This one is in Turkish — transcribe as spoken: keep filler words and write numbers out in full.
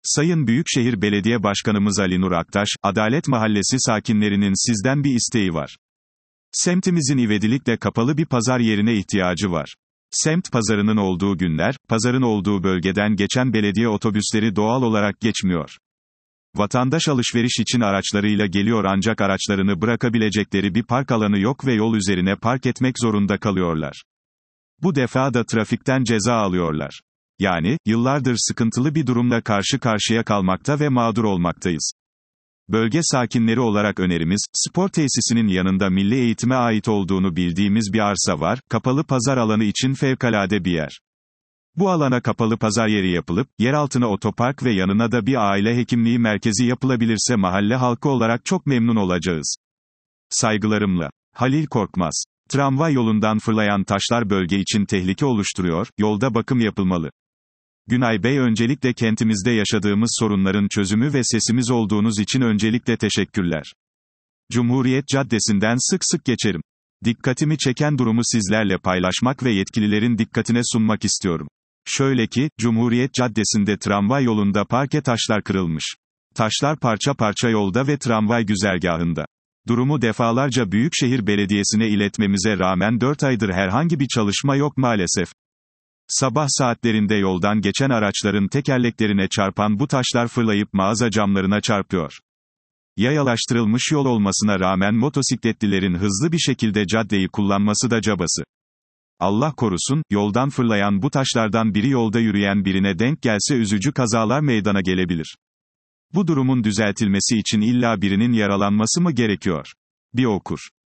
Sayın Büyükşehir Belediye Başkanımız Ali Nur Aktaş, Adalet Mahallesi sakinlerinin sizden bir isteği var. Semtimizin ivedilikle kapalı bir pazar yerine ihtiyacı var. Semt pazarının olduğu günler, pazarın olduğu bölgeden geçen belediye otobüsleri doğal olarak geçmiyor. Vatandaş alışveriş için araçlarıyla geliyor ancak araçlarını bırakabilecekleri bir park alanı yok ve yol üzerine park etmek zorunda kalıyorlar. Bu defa da trafikten ceza alıyorlar. Yani, yıllardır sıkıntılı bir durumla karşı karşıya kalmakta ve mağdur olmaktayız. Bölge sakinleri olarak önerimiz, spor tesisinin yanında milli eğitime ait olduğunu bildiğimiz bir arsa var, kapalı pazar alanı için fevkalade bir yer. Bu alana kapalı pazar yeri yapılıp, yer altına otopark ve yanına da bir aile hekimliği merkezi yapılabilirse mahalle halkı olarak çok memnun olacağız. Saygılarımla. Halil Korkmaz. Tramvay yolundan fırlayan taşlar bölge için tehlike oluşturuyor, yolda bakım yapılmalı. Günay Bey, öncelikle kentimizde yaşadığımız sorunların çözümü ve sesimiz olduğunuz için öncelikle teşekkürler. Cumhuriyet Caddesi'nden sık sık geçerim. Dikkatimi çeken durumu sizlerle paylaşmak ve yetkililerin dikkatine sunmak istiyorum. Şöyle ki, Cumhuriyet Caddesi'nde tramvay yolunda parke taşlar kırılmış. Taşlar parça parça yolda ve tramvay güzergahında. Durumu defalarca Büyükşehir Belediyesi'ne iletmemize rağmen dört aydır herhangi bir çalışma yok maalesef. Sabah saatlerinde yoldan geçen araçların tekerleklerine çarpan bu taşlar fırlayıp mağaza camlarına çarpıyor. Yayalaştırılmış yol olmasına rağmen motosikletlilerin hızlı bir şekilde caddeyi kullanması da cabası. Allah korusun, yoldan fırlayan bu taşlardan biri yolda yürüyen birine denk gelse üzücü kazalar meydana gelebilir. Bu durumun düzeltilmesi için illa birinin yaralanması mı gerekiyor? Bir okur.